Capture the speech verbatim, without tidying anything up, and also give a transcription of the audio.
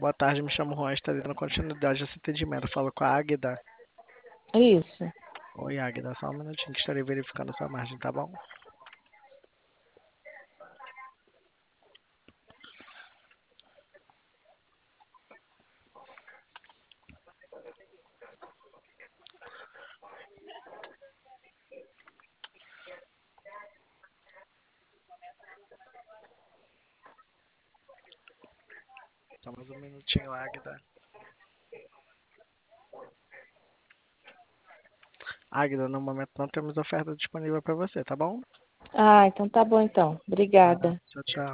Boa tarde, me chamo Juan, estarei dando continuidade a esse atendimento. Falo com a Águida. Isso. Oi, Águida, só um minutinho que estarei verificando a sua margem, tá bom? Só mais um minutinho, Águida. Águida, no momento não temos oferta disponível para você, tá bom? Ah, então tá bom então. Tá, Obrigada. tchau, tchau.